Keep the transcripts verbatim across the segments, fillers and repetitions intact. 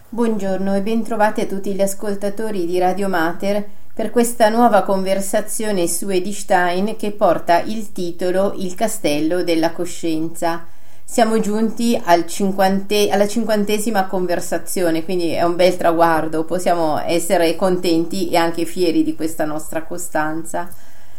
Buongiorno e bentrovati a tutti gli ascoltatori di Radio Mater per questa nuova conversazione su Edith Stein che porta il titolo Il castello della coscienza. Siamo giunti al cinquante, alla cinquantesima conversazione, quindi è un bel traguardo, possiamo essere contenti e anche fieri di questa nostra costanza.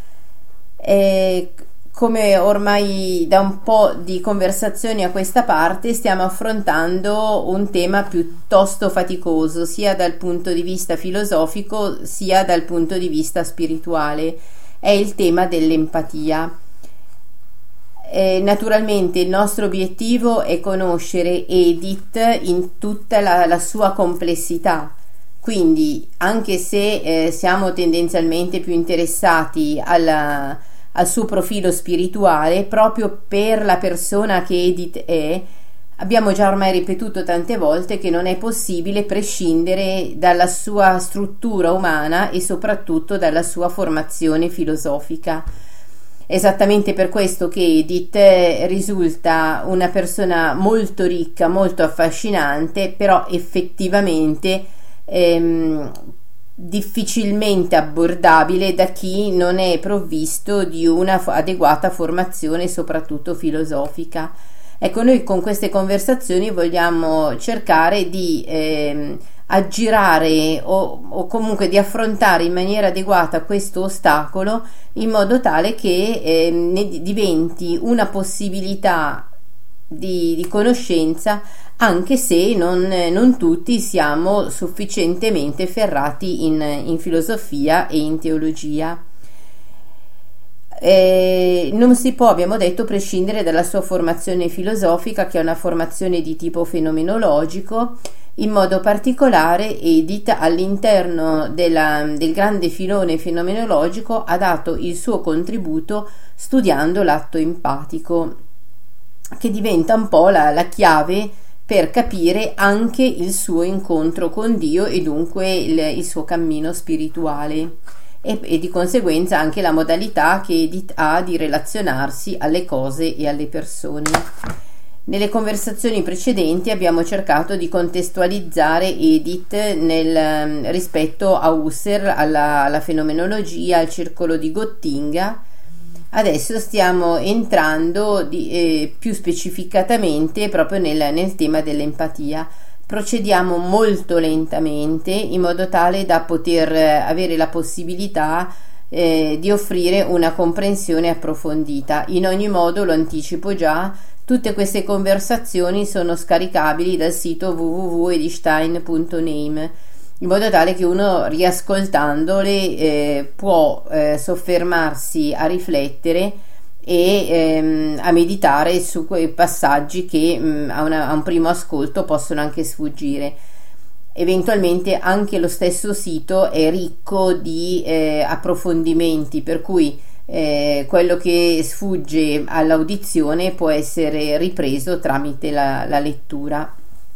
E come ormai da un po' di conversazioni a questa parte stiamo affrontando un tema piuttosto faticoso, sia dal punto di vista filosofico sia dal punto di vista spirituale. È il tema dell'empatia. Eh, naturalmente il nostro obiettivo è conoscere Edith in tutta la, la sua complessità. Quindi, anche se eh, siamo tendenzialmente più interessati alla al suo profilo spirituale, proprio per la persona che Edith è, abbiamo già ormai ripetuto tante volte che non è possibile prescindere dalla sua struttura umana e soprattutto dalla sua formazione filosofica. Esattamente per questo che Edith risulta una persona molto ricca, molto affascinante, però effettivamente ehm, difficilmente abbordabile da chi non è provvisto di una adeguata formazione, soprattutto filosofica. Ecco, noi con queste conversazioni vogliamo cercare di eh, aggirare o, o comunque di affrontare in maniera adeguata questo ostacolo, in modo tale che eh, ne diventi una possibilità di, di conoscenza, anche se non, non tutti siamo sufficientemente ferrati in, in filosofia e in teologia. Eh, non si può, abbiamo detto, prescindere dalla sua formazione filosofica, che è una formazione di tipo fenomenologico. In modo particolare Edith, all'interno della, del grande filone fenomenologico, ha dato il suo contributo studiando l'atto empatico, che diventa un po' la, la chiave per capire anche il suo incontro con Dio e dunque il, il suo cammino spirituale e, e di conseguenza anche la modalità che Edith ha di relazionarsi alle cose e alle persone. Nelle conversazioni precedenti abbiamo cercato di contestualizzare Edith nel, rispetto a Husserl, alla, alla fenomenologia, al circolo di Gottinga. Adesso stiamo entrando di, eh, più specificatamente proprio nel, nel tema dell'empatia. Procediamo molto lentamente in modo tale da poter avere la possibilità eh, di offrire una comprensione approfondita. In ogni modo, lo anticipo già, tutte queste conversazioni sono scaricabili dal sito w w w punto edithstein punto name, in modo tale che uno, riascoltandole, eh, può eh, soffermarsi a riflettere e ehm, a meditare su quei passaggi che mh, a, una, a un primo ascolto possono anche sfuggire. Eventualmente anche lo stesso sito è ricco di eh, approfondimenti, per cui eh, quello che sfugge all'audizione può essere ripreso tramite la, la lettura.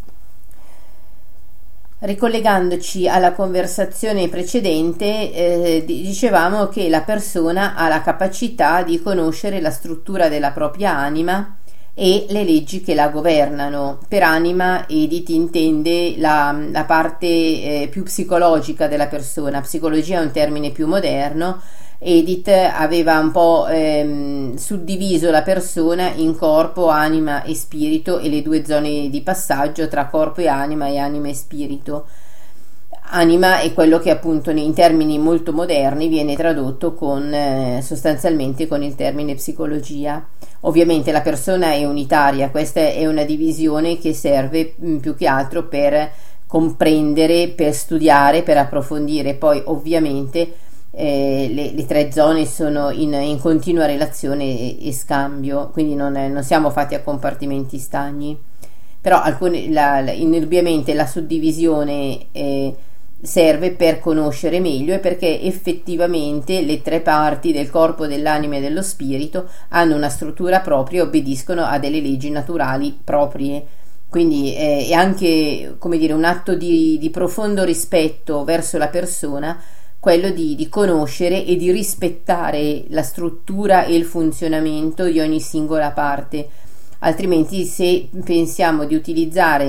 Ricollegandoci alla conversazione precedente, eh, dicevamo che la persona ha la capacità di conoscere la struttura della propria anima e le leggi che la governano. Per anima Edith intende la, la parte eh, più psicologica della persona. Psicologia è un termine più moderno. Edith aveva un po' ehm, suddiviso la persona in corpo, anima e spirito, e le due zone di passaggio tra corpo e anima e anima e spirito. Anima è quello che appunto in termini molto moderni viene tradotto con eh, sostanzialmente con il termine psicologia. Ovviamente la persona è unitaria, questa è una divisione che serve mh, più che altro per comprendere, per studiare, per approfondire. Poi ovviamente Eh, le, le tre zone sono in, in continua relazione e, e scambio, quindi non, è, non siamo fatti a compartimenti stagni, però alcune, la, la, indubbiamente la suddivisione eh, serve per conoscere meglio, e perché effettivamente le tre parti del corpo, dell'anima e dello spirito hanno una struttura propria e obbediscono a delle leggi naturali proprie. Quindi eh, è anche, come dire, un atto di, di profondo rispetto verso la persona, quello di, di conoscere e di rispettare la struttura e il funzionamento di ogni singola parte. Altrimenti, se pensiamo di utilizzare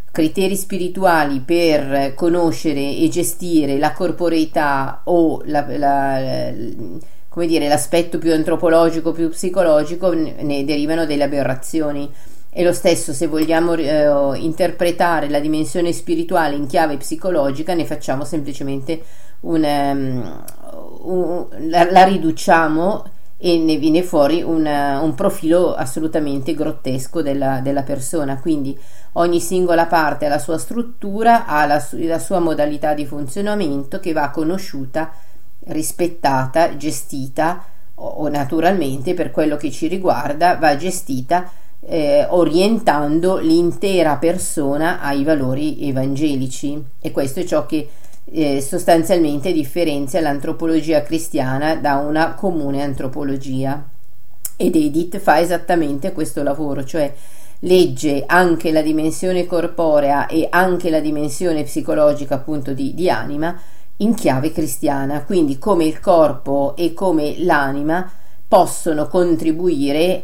criteri spirituali per conoscere e gestire la corporeità o la, la, come dire, l'aspetto più antropologico, più psicologico, ne derivano delle aberrazioni. E lo stesso, se vogliamo eh, interpretare la dimensione spirituale in chiave psicologica, ne facciamo semplicemente un, um, un la, la riduciamo e ne viene fuori un, un profilo assolutamente grottesco della, della persona. Quindi ogni singola parte ha la sua struttura, ha la, su, la sua modalità di funzionamento, che va conosciuta, rispettata, gestita, o, o naturalmente, per quello che ci riguarda, va gestita Eh, orientando l'intera persona ai valori evangelici. E questo è ciò che eh, sostanzialmente differenzia l'antropologia cristiana da una comune antropologia. Ed Edith fa esattamente questo lavoro, cioè legge anche la dimensione corporea e anche la dimensione psicologica, appunto di, di anima, in chiave cristiana, quindi come il corpo e come l'anima possono contribuire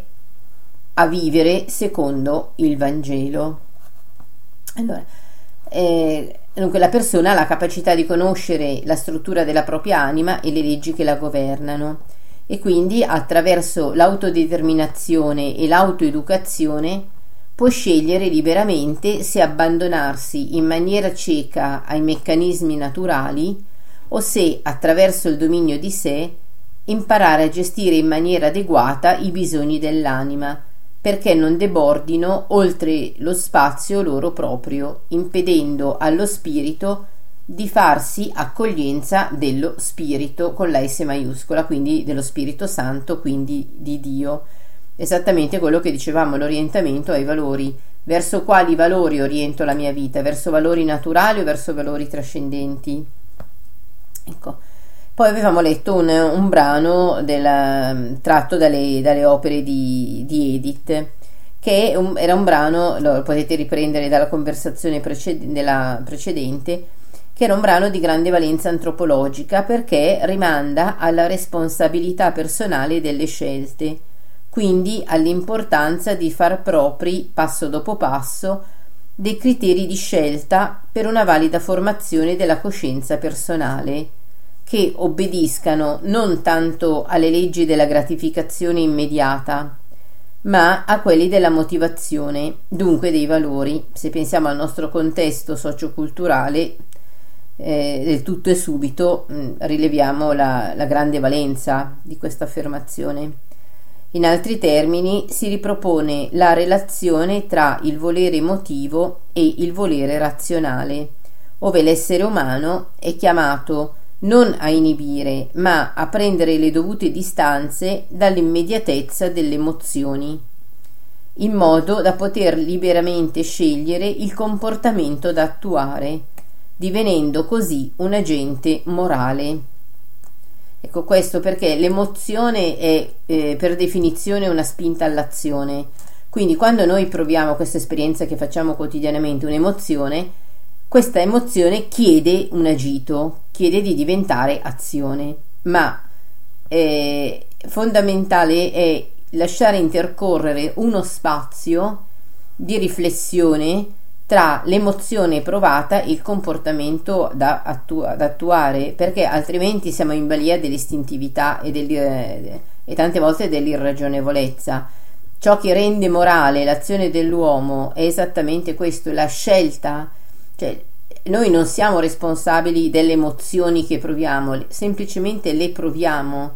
a vivere secondo il Vangelo. Allora, eh, dunque la persona ha la capacità di conoscere la struttura della propria anima e le leggi che la governano, e quindi attraverso l'autodeterminazione e l'autoeducazione può scegliere liberamente se abbandonarsi in maniera cieca ai meccanismi naturali o se, attraverso il dominio di sé, imparare a gestire in maniera adeguata i bisogni dell'anima, perché non debordino oltre lo spazio loro proprio, impedendo allo spirito di farsi accoglienza dello spirito con la S maiuscola, quindi dello Spirito Santo, quindi di Dio. Esattamente quello che dicevamo, l'orientamento ai valori. Verso quali valori oriento la mia vita? Verso valori naturali o verso valori trascendenti? Ecco. Poi avevamo letto un, un brano della, tratto dalle, dalle opere di, di Edith, che un, era un brano, lo potete riprendere dalla conversazione preced- della precedente, che era un brano di grande valenza antropologica, perché rimanda alla responsabilità personale delle scelte, quindi all'importanza di far propri, passo dopo passo, dei criteri di scelta per una valida formazione della coscienza personale, che obbediscano non tanto alle leggi della gratificazione immediata, ma a quelli della motivazione, dunque dei valori. Se pensiamo al nostro contesto socioculturale, eh, del tutto e subito mh, rileviamo la, la grande valenza di questa affermazione. In altri termini, si ripropone la relazione tra il volere emotivo e il volere razionale, ove l'essere umano è chiamato non a inibire, ma a prendere le dovute distanze dall'immediatezza delle emozioni, in modo da poter liberamente scegliere il comportamento da attuare, divenendo così un agente morale. Ecco, questo perché l'emozione è eh, per definizione una spinta all'azione. Quindi quando noi proviamo questa esperienza che facciamo quotidianamente, un'emozione, questa emozione chiede un agito, chiede di diventare azione, ma eh, fondamentale è lasciare intercorrere uno spazio di riflessione tra l'emozione provata e il comportamento da, attu- da attuare, perché altrimenti siamo in balia dell'istintività e, del, e tante volte dell'irragionevolezza. Ciò che rende morale l'azione dell'uomo è esattamente questo, la scelta. Cioè, noi non siamo responsabili delle emozioni che proviamo, semplicemente le proviamo,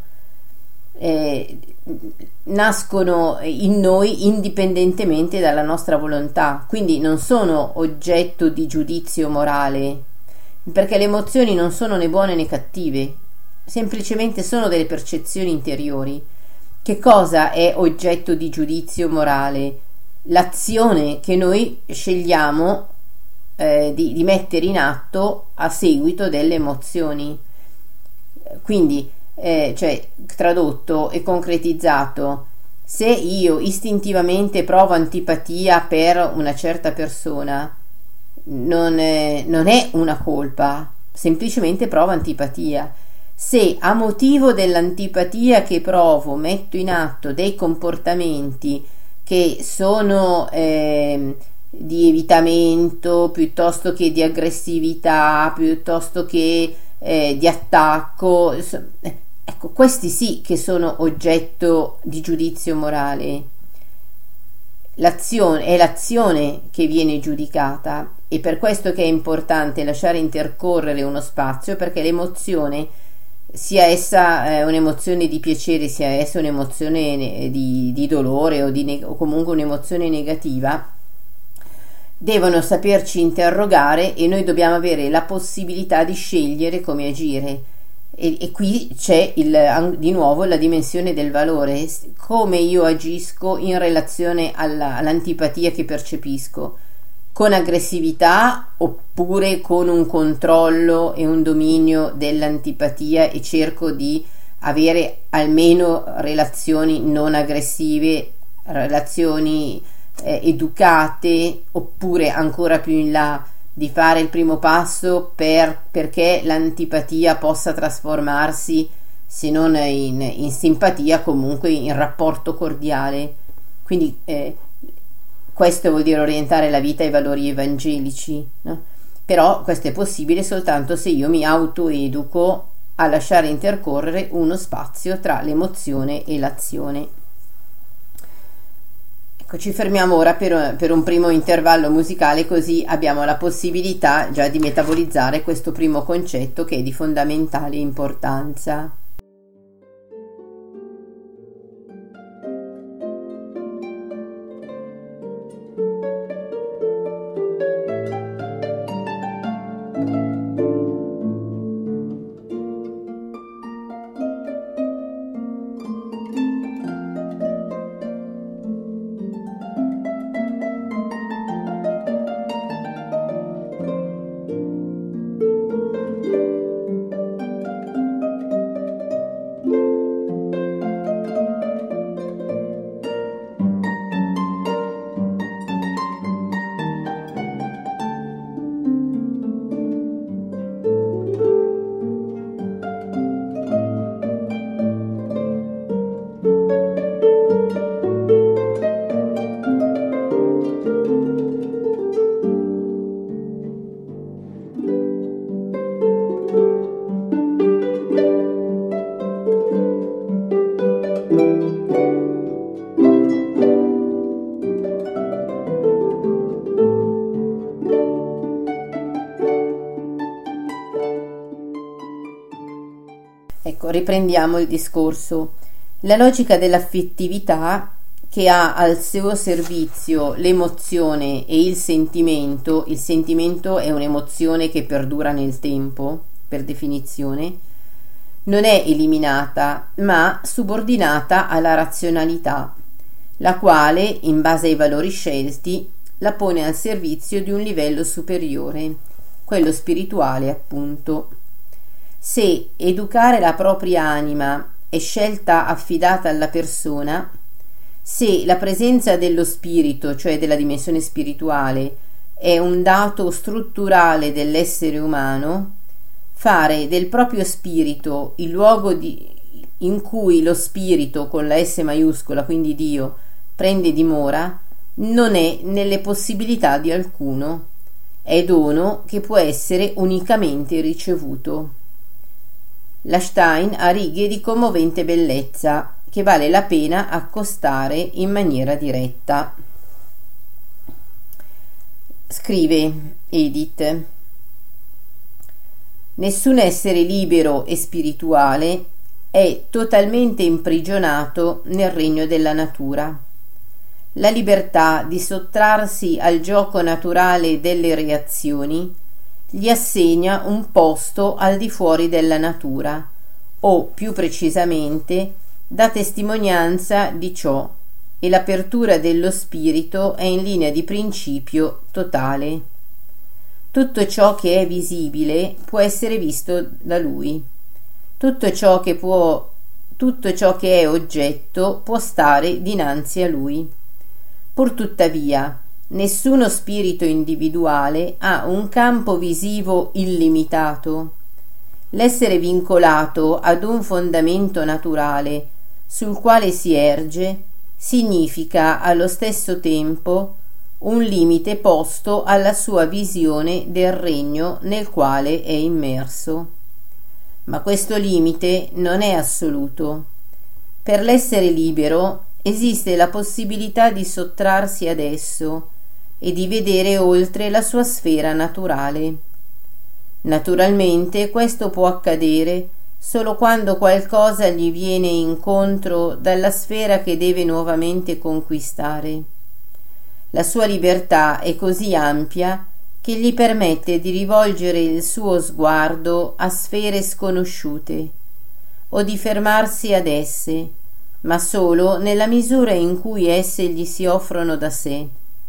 eh, nascono in noi indipendentemente dalla nostra volontà, quindi non sono oggetto di giudizio morale, perché le emozioni non sono né buone né cattive, semplicemente sono delle percezioni interiori. Che cosa è oggetto di giudizio morale? L'azione che noi scegliamo Eh, di, di mettere in atto a seguito delle emozioni. Quindi, eh, cioè, tradotto e concretizzato, se io istintivamente provo antipatia per una certa persona, non è, non è una colpa, semplicemente provo antipatia. Se a motivo dell'antipatia che provo metto in atto dei comportamenti che sono eh, di evitamento, piuttosto che di aggressività, piuttosto che eh, di attacco. Ecco, questi sì che sono oggetto di giudizio morale. L'azione è l'azione che viene giudicata, e per questo che è importante lasciare intercorrere uno spazio, perché l'emozione, sia essa eh, un'emozione di piacere, sia essa un'emozione di, di dolore o, di neg- o comunque un'emozione negativa, devono saperci interrogare, e noi dobbiamo avere la possibilità di scegliere come agire. E, e qui c'è il, di nuovo la dimensione del valore, come io agisco in relazione alla, all'antipatia che percepisco, con aggressività oppure con un controllo e un dominio dell'antipatia, e cerco di avere almeno relazioni non aggressive, relazioni eh, educate, oppure ancora più in là di fare il primo passo per, perché l'antipatia possa trasformarsi, se non in, in simpatia, comunque in rapporto cordiale. Quindi eh, questo vuol dire orientare la vita ai valori evangelici, no? Però questo è possibile soltanto se io mi autoeduco a lasciare intercorrere uno spazio tra l'emozione e l'azione. Ci fermiamo ora per, per un primo intervallo musicale, così abbiamo la possibilità già di metabolizzare questo primo concetto che è di fondamentale importanza. Ecco, riprendiamo il discorso. La logica dell'affettività, che ha al suo servizio l'emozione e il sentimento. Il sentimento è un'emozione che perdura nel tempo, per definizione, non è eliminata, ma subordinata alla razionalità, la quale, in base ai valori scelti, la pone al servizio di un livello superiore, quello spirituale, appunto. Se educare la propria anima è scelta affidata alla persona, se la presenza dello spirito, cioè della dimensione spirituale, è un dato strutturale dell'essere umano, fare del proprio spirito il luogo di, in cui lo spirito, con la S maiuscola, quindi Dio, prende dimora, non è nelle possibilità di alcuno, è dono che può essere unicamente ricevuto. La Stein ha righe di commovente bellezza che vale la pena accostare in maniera diretta. Scrive Edith: nessun essere libero e spirituale è totalmente imprigionato nel regno della natura. La libertà di sottrarsi al gioco naturale delle reazioni gli assegna un posto al di fuori della natura, o più precisamente dà testimonianza di ciò, e l'apertura dello spirito è in linea di principio totale. Tutto ciò che è visibile può essere visto da lui, tutto ciò che può, tutto ciò che è oggetto può stare dinanzi a lui. Purtuttavia, nessuno spirito individuale ha un campo visivo illimitato. L'essere vincolato ad un fondamento naturale sul quale si erge significa allo stesso tempo un limite posto alla sua visione del regno nel quale è immerso. Ma questo limite non è assoluto. Per l'essere libero esiste la possibilità di sottrarsi ad esso e di vedere oltre la sua sfera naturale. Naturalmente questo può accadere solo quando qualcosa gli viene incontro dalla sfera che deve nuovamente conquistare. La sua libertà è così ampia che gli permette di rivolgere il suo sguardo a sfere sconosciute o di fermarsi ad esse, ma solo nella misura in cui esse gli si offrono da sé.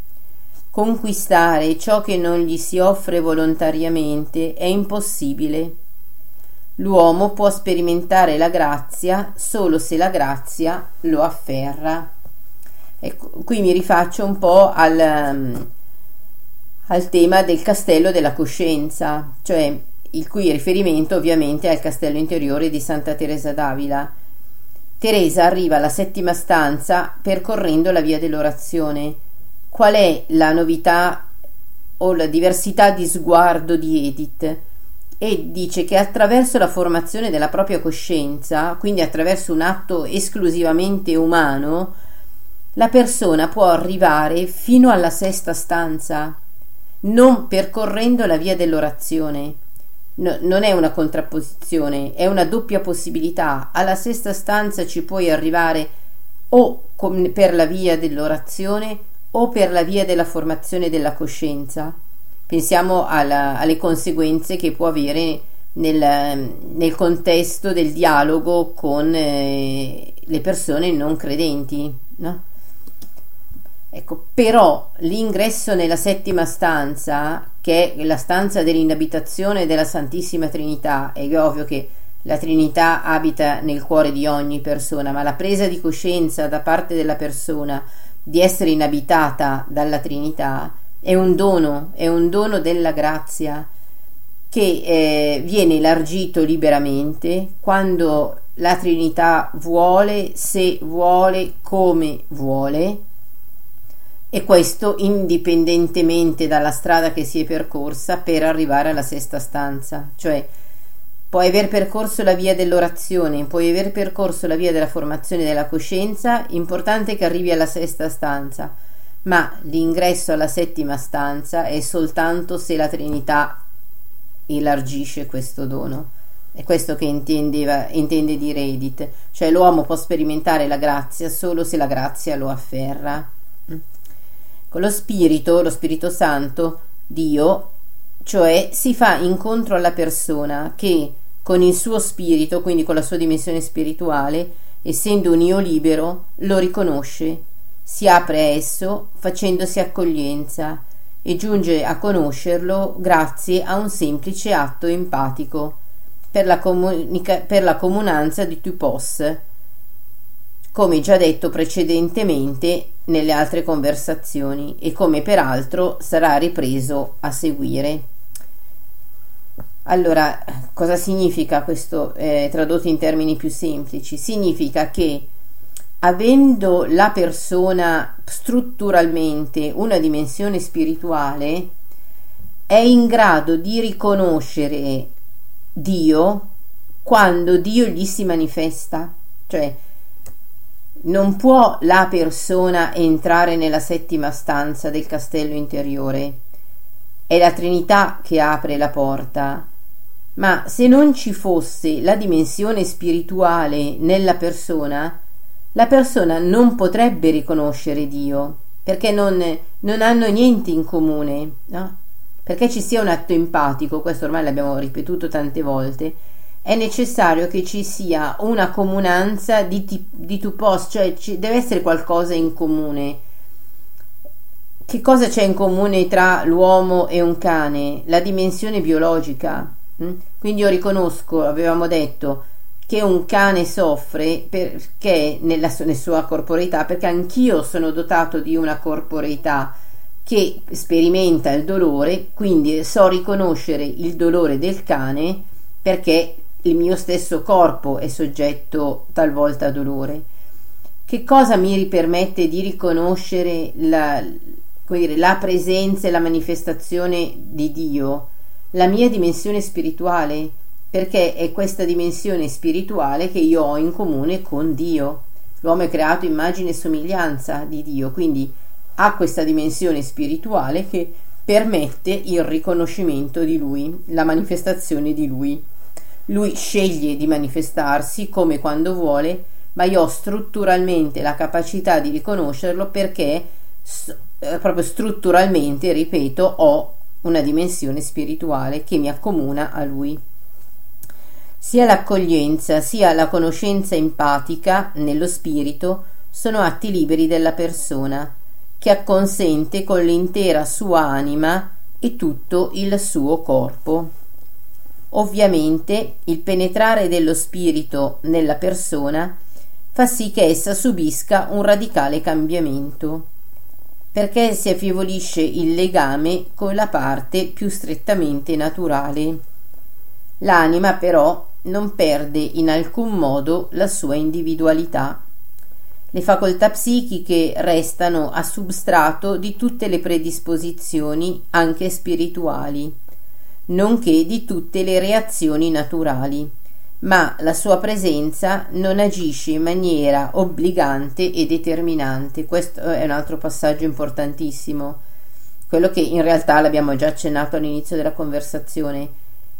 Conquistare ciò che non gli si offre volontariamente è impossibile. L'uomo può sperimentare la grazia solo se la grazia lo afferra. Ecco, qui mi rifaccio un po' al, um, al tema del castello della coscienza, cioè il cui riferimento ovviamente è al castello interiore di Santa Teresa d'Avila. Teresa arriva alla settima stanza percorrendo la via dell'orazione. Qual è la novità o la diversità di sguardo di Edith? E dice che attraverso la formazione della propria coscienza, quindi attraverso un atto esclusivamente umano, la persona può arrivare fino alla sesta stanza, non percorrendo la via dell'orazione. No, non è una contrapposizione, è una doppia possibilità. Alla sesta stanza ci puoi arrivare o com- per la via dell'orazione o per la via della formazione della coscienza. Pensiamo alla, alle conseguenze che può avere nel, nel contesto del dialogo con eh, le persone non credenti, no? Ecco, però l'ingresso nella settima stanza, che è la stanza dell'inabitazione della Santissima Trinità, è ovvio che la Trinità abita nel cuore di ogni persona, ma la presa di coscienza da parte della persona di essere inabitata dalla Trinità è un dono, è un dono della grazia che eh, viene elargito liberamente quando la Trinità vuole, se vuole, come vuole. E questo indipendentemente dalla strada che si è percorsa per arrivare alla sesta stanza. Cioè puoi aver percorso la via dell'orazione, puoi aver percorso la via della formazione della coscienza, importante che arrivi alla sesta stanza, ma l'ingresso alla settima stanza è soltanto se la Trinità elargisce questo dono. È questo che intendeva, intende dire Edith, cioè l'uomo può sperimentare la grazia solo se la grazia lo afferra. Con lo Spirito, lo Spirito Santo, Dio, cioè si fa incontro alla persona che con il suo spirito, quindi con la sua dimensione spirituale, essendo un io libero, lo riconosce, si apre a esso facendosi accoglienza e giunge a conoscerlo grazie a un semplice atto empatico per la, comunica- per la comunanza di Tupos, come già detto precedentemente nelle altre conversazioni e come peraltro sarà ripreso a seguire. Allora, cosa significa questo eh, tradotto in termini più semplici? Significa che avendo la persona strutturalmente una dimensione spirituale, è in grado di riconoscere Dio quando Dio gli si manifesta. Cioè non può la persona entrare nella settima stanza del castello interiore, è la Trinità che apre la porta, ma se non ci fosse la dimensione spirituale nella persona, la persona non potrebbe riconoscere Dio, perché non, non hanno niente in comune, no? Perché ci sia un atto empatico, questo ormai l'abbiamo ripetuto tante volte, è necessario che ci sia una comunanza di, di Tupos, cioè ci deve essere qualcosa in comune. Che cosa c'è in comune tra l'uomo e un cane? La dimensione biologica. Quindi io riconosco, avevamo detto, che un cane soffre perché nella, nella sua corporeità, perché anch'io sono dotato di una corporeità che sperimenta il dolore, quindi so riconoscere il dolore del cane perché il mio stesso corpo è soggetto talvolta a dolore. Che cosa mi permette di riconoscere la, come dire, la presenza e la manifestazione di Dio, la mia dimensione spirituale, perché è questa dimensione spirituale che io ho in comune con Dio. L'uomo è creato immagine e somiglianza di Dio, quindi ha questa dimensione spirituale che permette il riconoscimento di Lui, la manifestazione di Lui. Lui sceglie di manifestarsi come quando vuole, ma io ho strutturalmente la capacità di riconoscerlo perché eh, proprio strutturalmente, ripeto, ho una dimensione spirituale che mi accomuna a Lui. Sia l'accoglienza sia la conoscenza empatica nello spirito sono atti liberi della persona, che acconsente con l'intera sua anima e tutto il suo corpo. Ovviamente il penetrare dello spirito nella persona fa sì che essa subisca un radicale cambiamento, perché si affievolisce il legame con la parte più strettamente naturale. L'anima però non perde in alcun modo la sua individualità. Le facoltà psichiche restano a substrato di tutte le predisposizioni, anche spirituali, nonché di tutte le reazioni naturali, ma la sua presenza non agisce in maniera obbligante e determinante. Questo è un altro passaggio importantissimo, quello che in realtà l'abbiamo già accennato all'inizio della conversazione.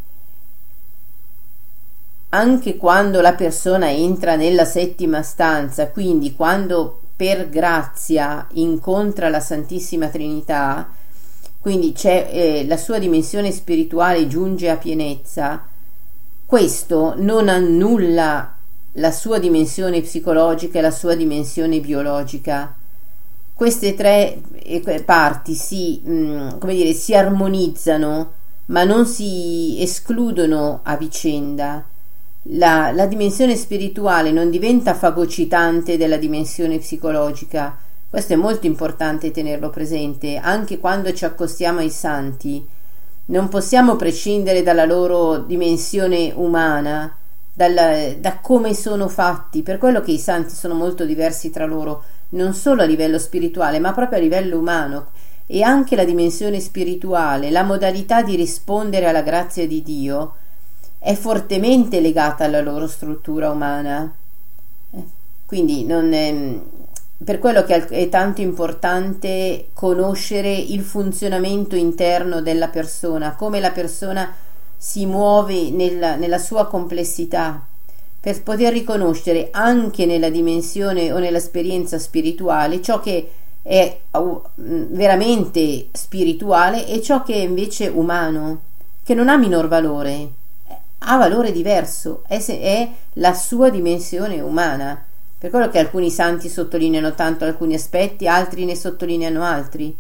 Anche quando la persona entra nella settima stanza, quindi quando per grazia incontra la Santissima Trinità, quindi c'è eh, la sua dimensione spirituale giunge a pienezza, questo non annulla la sua dimensione psicologica e la sua dimensione biologica. Queste tre parti si, mh, come dire, si armonizzano, ma non si escludono a vicenda. La, la dimensione spirituale non diventa fagocitante della dimensione psicologica. Questo è molto importante tenerlo presente. Anche quando ci accostiamo ai santi non possiamo prescindere dalla loro dimensione umana, dalla, da come sono fatti, per quello che i santi sono molto diversi tra loro, non solo a livello spirituale ma proprio a livello umano. E anche la dimensione spirituale, la modalità di rispondere alla grazia di Dio è fortemente legata alla loro struttura umana. Quindi non è, per quello che è tanto importante conoscere il funzionamento interno della persona, come la persona si muove nella, nella sua complessità, per poter riconoscere anche nella dimensione o nell'esperienza spirituale ciò che è veramente spirituale e ciò che è invece umano, che non ha minor valore, ha valore diverso, è, è la sua dimensione umana. Per quello che alcuni santi sottolineano tanto alcuni aspetti, altri ne sottolineano altri,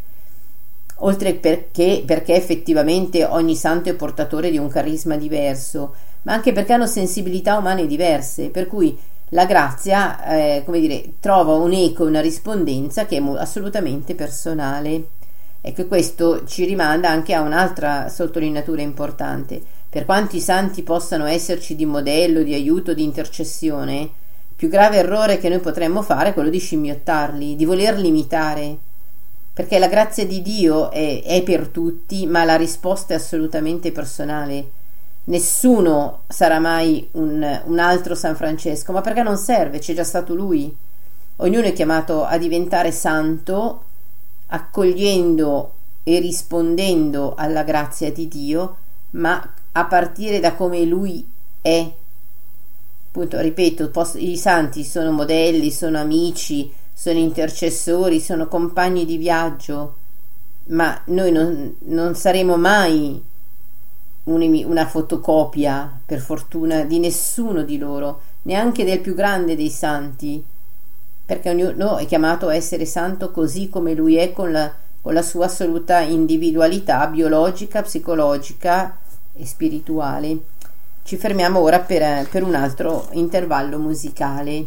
oltre perché, perché effettivamente ogni santo è portatore di un carisma diverso, ma anche perché hanno sensibilità umane diverse, per cui la grazia, eh, come dire, trova un'eco, una rispondenza che è assolutamente personale. Ecco, questo ci rimanda anche a un'altra sottolineatura importante. Per quanto i santi possano esserci di modello, di aiuto, di intercessione, il più grave errore che noi potremmo fare è quello di scimmiottarli, di volerli imitare, perché la grazia di Dio è, è per tutti, ma la risposta è assolutamente personale. Nessuno sarà mai un, un altro San Francesco, ma perché non serve, c'è già stato lui. Ognuno è chiamato a diventare santo accogliendo e rispondendo alla grazia di Dio, ma a partire da come lui è. Appunto, ripeto, posso, i santi sono modelli, sono amici, sono intercessori, sono compagni di viaggio, ma noi non, non saremo mai un, una fotocopia, per fortuna, di nessuno di loro, neanche del più grande dei santi, perché ognuno è chiamato a essere santo così come lui è, con la, con la sua assoluta individualità biologica, psicologica e spirituale. Ci fermiamo ora per, per un altro intervallo musicale.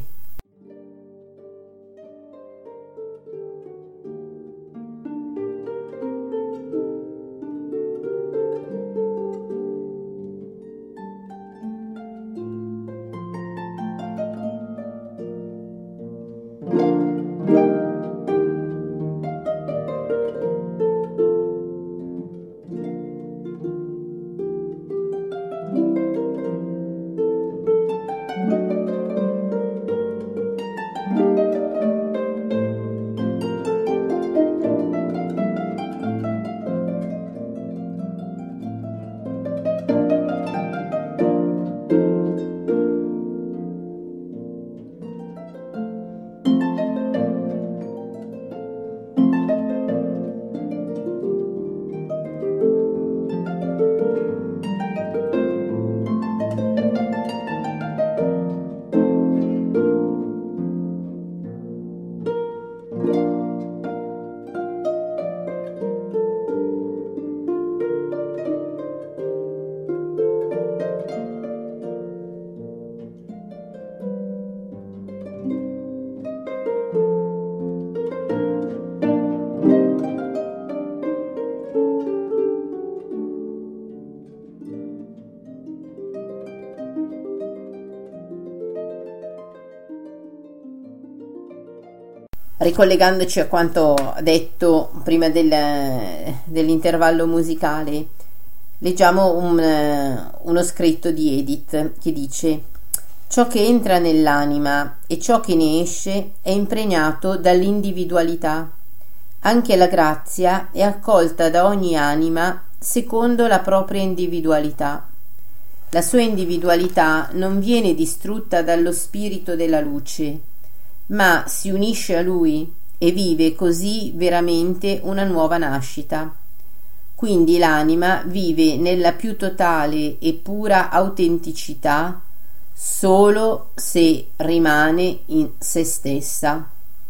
ricollegandoci a quanto detto prima del, dell'intervallo musicale, leggiamo un, uno scritto di Edith che dice: ciò che entra nell'anima e ciò che ne esce è impregnato dall'individualità. Anche la grazia è accolta da ogni anima secondo la propria individualità. La sua individualità non viene distrutta dallo spirito della luce, ma si unisce a lui e vive così veramente una nuova nascita. Quindi l'anima vive nella più totale e pura autenticità solo se rimane in se stessa.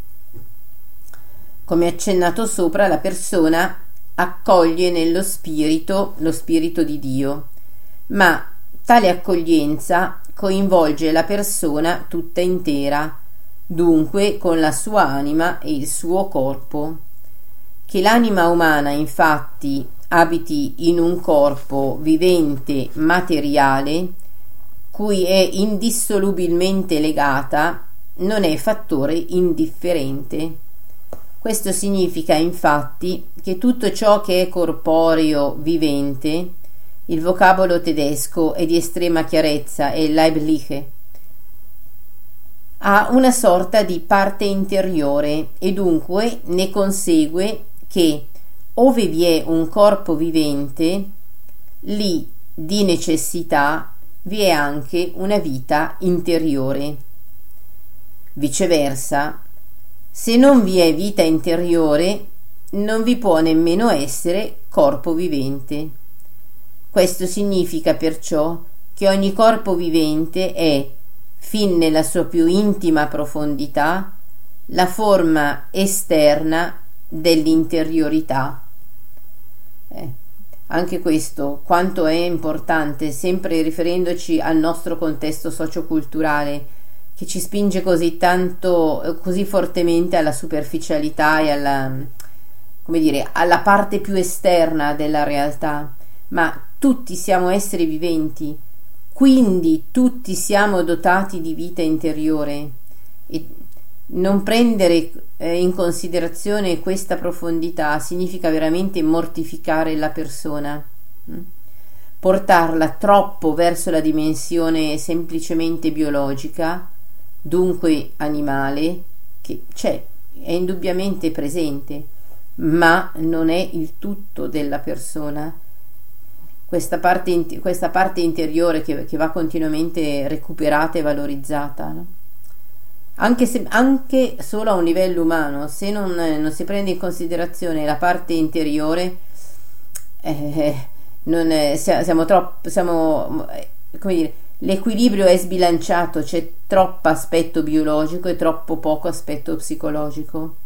Come accennato sopra, la persona accoglie nello spirito lo spirito di Dio, ma tale accoglienza coinvolge la persona tutta intera, dunque con la sua anima e il suo corpo. Che l'anima umana infatti abiti in un corpo vivente materiale cui è indissolubilmente legata non è fattore indifferente. Questo significa infatti che tutto ciò che è corporeo vivente, il vocabolo tedesco è di estrema chiarezza, è leibliche, ha una sorta di parte interiore e dunque ne consegue che ove vi è un corpo vivente, lì di necessità vi è anche una vita interiore. Viceversa, se non vi è vita interiore, non vi può nemmeno essere corpo vivente. Questo significa perciò che ogni corpo vivente è, fin nella sua più intima profondità, la forma esterna dell'interiorità. Eh, anche questo, quanto è importante, sempre riferendoci al nostro contesto socioculturale, che ci spinge così tanto, così fortemente alla superficialità e alla, come dire, alla parte più esterna della realtà. Ma tutti siamo esseri viventi, quindi tutti siamo dotati di vita interiore, e non prendere eh, in considerazione questa profondità significa veramente mortificare la persona, hm? Portarla troppo verso la dimensione semplicemente biologica, dunque animale, che c'è, è indubbiamente presente, ma non è il tutto della persona. Questa parte, questa parte interiore che, che va continuamente recuperata e valorizzata, no? Anche, se, anche solo a un livello umano, se non, non si prende in considerazione la parte interiore, eh, non è, siamo troppo, siamo, come dire, l'equilibrio è sbilanciato, c'è troppo aspetto biologico e troppo poco aspetto psicologico.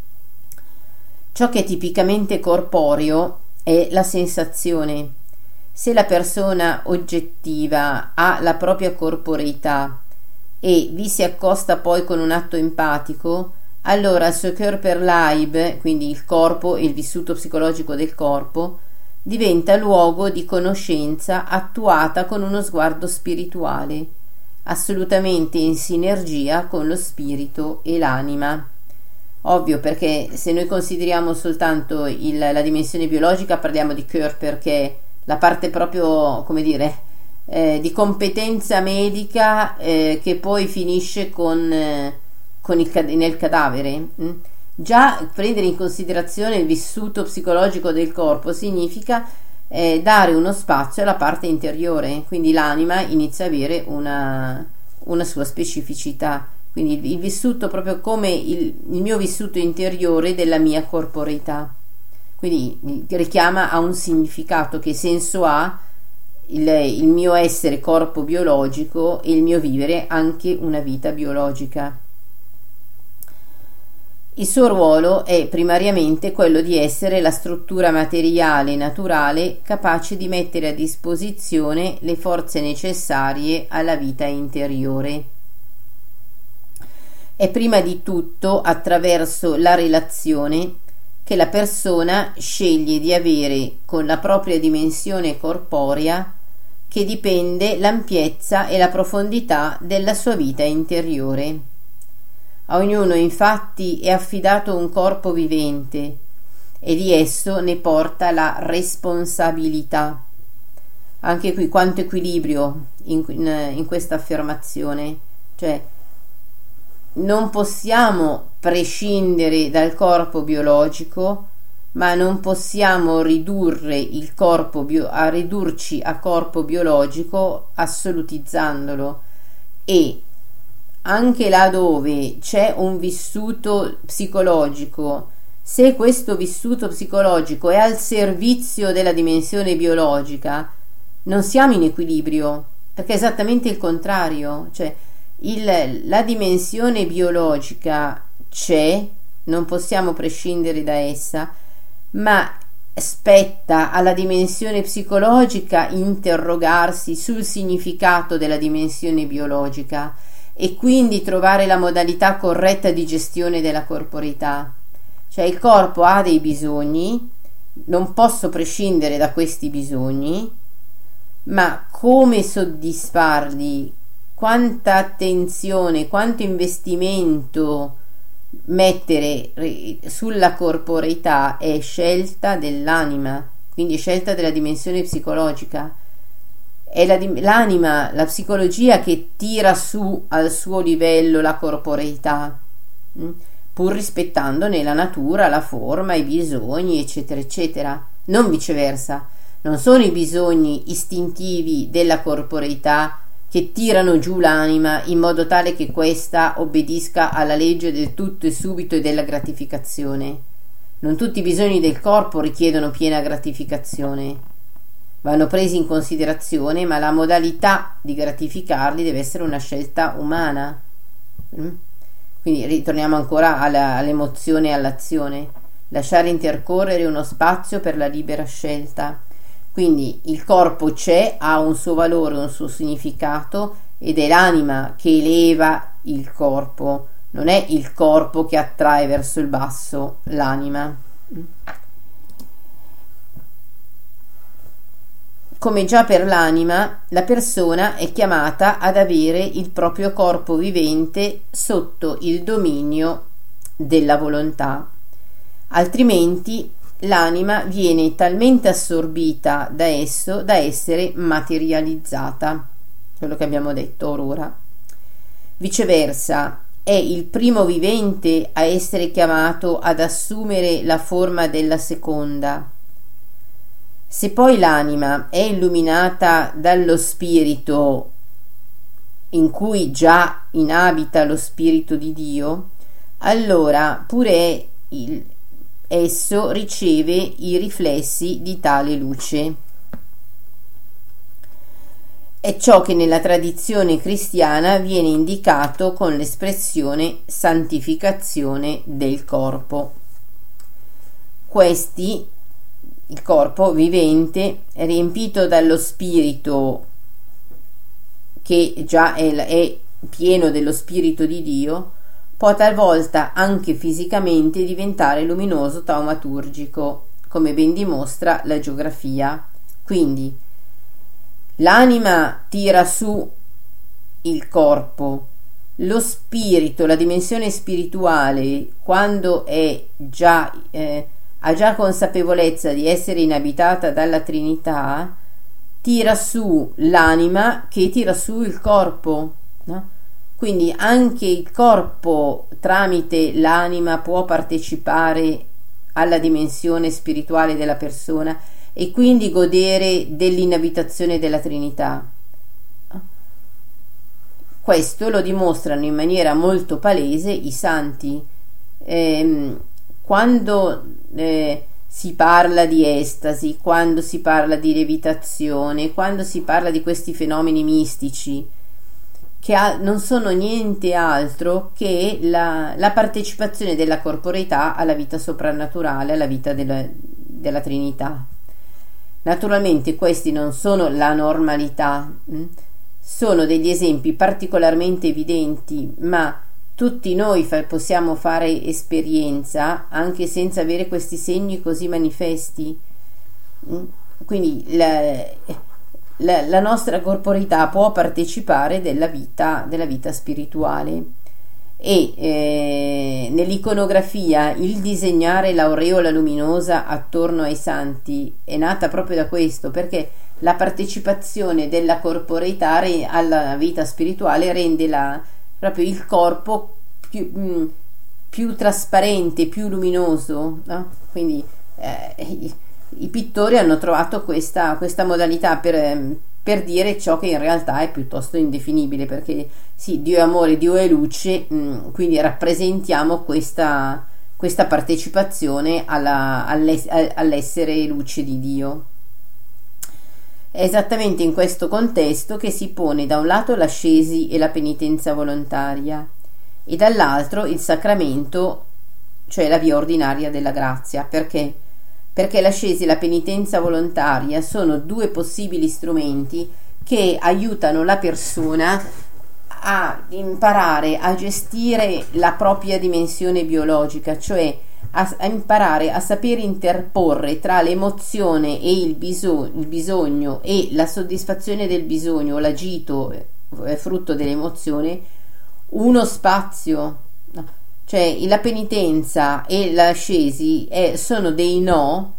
Ciò che è tipicamente corporeo è la sensazione. Se la persona oggettiva ha la propria corporeità e vi si accosta poi con un atto empatico, allora il suo Körperleib, quindi il corpo e il vissuto psicologico del corpo, diventa luogo di conoscenza attuata con uno sguardo spirituale, assolutamente in sinergia con lo spirito e l'anima. Ovvio, perché se noi consideriamo soltanto il, la dimensione biologica, parliamo di Körper, che è la parte proprio, come dire, eh, di competenza medica, eh, che poi finisce con, eh, con il, nel cadavere. Mm? Già prendere in considerazione il vissuto psicologico del corpo significa eh, dare uno spazio alla parte interiore, quindi l'anima inizia a avere una, una sua specificità, quindi il, il vissuto proprio come il, il mio vissuto interiore della mia corporeità. Quindi richiama a un significato: che senso ha il, il mio essere corpo biologico e il mio vivere anche una vita biologica. Il suo ruolo è primariamente quello di essere la struttura materiale naturale capace di mettere a disposizione le forze necessarie alla vita interiore. È prima di tutto attraverso la relazione che la persona sceglie di avere con la propria dimensione corporea che dipende l'ampiezza e la profondità della sua vita interiore. A ognuno infatti è affidato un corpo vivente e di esso ne porta la responsabilità. Anche qui quanto equilibrio in, in, in questa affermazione, cioè non possiamo prescindere dal corpo biologico, ma non possiamo ridurre il corpo bio, a ridurci a corpo biologico assolutizzandolo. E anche là dove c'è un vissuto psicologico, se questo vissuto psicologico è al servizio della dimensione biologica, non siamo in equilibrio, perché è esattamente il contrario. Cioè il, la dimensione biologica c'è, non possiamo prescindere da essa, ma spetta alla dimensione psicologica interrogarsi sul significato della dimensione biologica e quindi trovare la modalità corretta di gestione della corporeità. Cioè il corpo ha dei bisogni, non posso prescindere da questi bisogni, ma come soddisfarli, quanta attenzione, quanto investimento mettere sulla corporeità è scelta dell'anima, quindi è scelta della dimensione psicologica. È la, l'anima, la psicologia che tira su al suo livello la corporeità, mh? pur rispettandone la natura, la forma, i bisogni, eccetera, eccetera. Non viceversa. Non sono i bisogni istintivi della corporeità che tirano giù l'anima in modo tale che questa obbedisca alla legge del tutto e subito e della gratificazione. Non tutti i bisogni del corpo richiedono piena gratificazione. Vanno presi in considerazione, ma la modalità di gratificarli deve essere una scelta umana. Quindi ritorniamo ancora alla, all'emozione e all'azione. Lasciare intercorrere uno spazio per la libera scelta. Quindi il corpo c'è, ha un suo valore, un suo significato, ed è l'anima che eleva il corpo, non è il corpo che attrae verso il basso l'anima. Come già per l'anima, la persona è chiamata ad avere il proprio corpo vivente sotto il dominio della volontà, altrimenti l'anima viene talmente assorbita da esso da essere materializzata, quello che abbiamo detto orora. Viceversa, è il primo vivente a essere chiamato ad assumere la forma della seconda. Se poi l'anima è illuminata dallo spirito in cui già inabita lo spirito di Dio, allora pure il, esso riceve i riflessi di tale luce. È ciò che nella tradizione cristiana viene indicato con l'espressione santificazione del corpo. Questi, il corpo vivente, riempito dallo spirito che già è, è pieno dello spirito di Dio, può talvolta anche fisicamente diventare luminoso taumaturgico, come ben dimostra la geografia. Quindi l'anima tira su il corpo, lo spirito, la dimensione spirituale, quando è già eh, ha già consapevolezza di essere inabitata dalla Trinità, tira su l'anima che tira su il corpo, no? Quindi anche il corpo tramite l'anima può partecipare alla dimensione spirituale della persona e quindi godere dell'inabitazione della Trinità. Questo lo dimostrano in maniera molto palese i santi. Ehm, quando eh, si parla di estasi, quando si parla di levitazione, quando si parla di questi fenomeni mistici, che ha, non sono niente altro che la, la partecipazione della corporeità alla vita soprannaturale, alla vita della, della Trinità. Naturalmente questi non sono la normalità, mh? Sono degli esempi particolarmente evidenti, ma tutti noi fa, possiamo fare esperienza anche senza avere questi segni così manifesti. Mh? Quindi la, la, la nostra corporeità può partecipare della vita, della vita spirituale. e eh, nell'iconografia il disegnare l'aureola luminosa attorno ai santi è nata proprio da questo, perché la partecipazione della corporeità alla vita spirituale rende la, proprio il corpo più, mh, più trasparente, più luminoso, no? Quindi eh, i, i pittori hanno trovato questa, questa modalità per, per dire ciò che in realtà è piuttosto indefinibile, perché sì, Dio è amore, Dio è luce, mh, quindi rappresentiamo questa, questa partecipazione alla, all'essere luce di Dio. È esattamente in questo contesto che si pone da un lato l'ascesi e la penitenza volontaria e dall'altro il sacramento, cioè la via ordinaria della grazia. Perché? Perché l'ascesi e la penitenza volontaria sono due possibili strumenti che aiutano la persona a imparare a gestire la propria dimensione biologica, cioè a, a imparare a sapere interporre tra l'emozione e il, biso- il bisogno e la soddisfazione del bisogno o l'agito eh, frutto dell'emozione uno spazio. No. Cioè la penitenza e l'ascesi eh, sono dei no,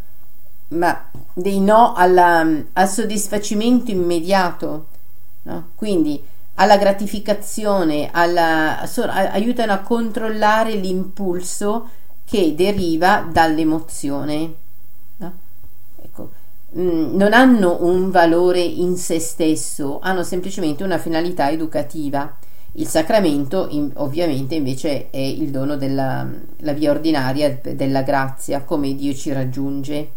ma dei no alla, al soddisfacimento immediato, no? Quindi alla gratificazione, alla, so, a, aiutano a controllare l'impulso che deriva dall'emozione, no? Ecco, mh, non hanno un valore in se stesso, hanno semplicemente una finalità educativa. Il sacramento in, ovviamente invece è il dono della la via ordinaria della grazia, come Dio ci raggiunge.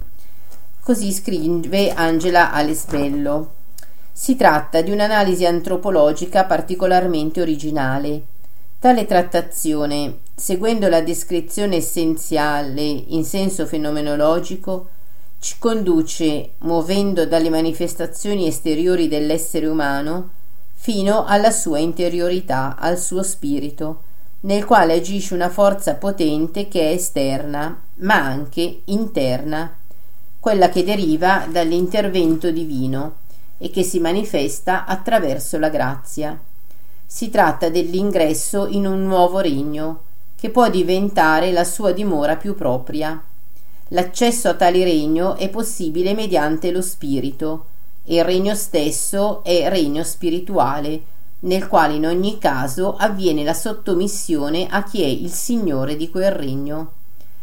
Così scrive Angela Alesbello. Si tratta di un'analisi antropologica particolarmente originale. Tale trattazione, seguendo la descrizione essenziale in senso fenomenologico, ci conduce, muovendo dalle manifestazioni esteriori dell'essere umano, fino alla sua interiorità, al suo spirito, nel quale agisce una forza potente che è esterna, ma anche interna, quella che deriva dall'intervento divino e che si manifesta attraverso la grazia. Si tratta dell'ingresso in un nuovo regno, che può diventare la sua dimora più propria. L'accesso a tale regno è possibile mediante lo spirito, e il regno stesso è regno spirituale, nel quale in ogni caso avviene la sottomissione a chi è il signore di quel regno.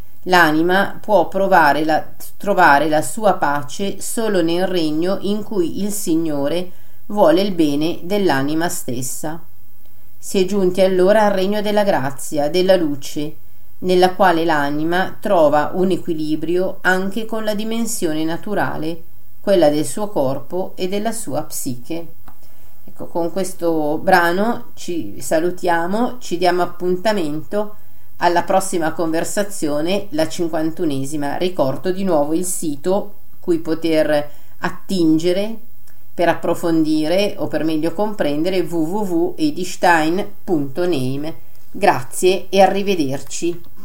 L'anima può provare la, trovare la sua pace solo nel regno in cui il Signore vuole il bene dell'anima stessa. Si è giunti allora al regno della grazia, della luce, nella quale l'anima trova un equilibrio anche con la dimensione naturale, quella del suo corpo e della sua psiche. Ecco, con questo brano ci salutiamo, ci diamo appuntamento alla prossima conversazione, la cinquantunesima. Ricordo di nuovo il sito cui poter attingere per approfondire o per meglio comprendere w w w punto edstein punto name. Grazie e arrivederci.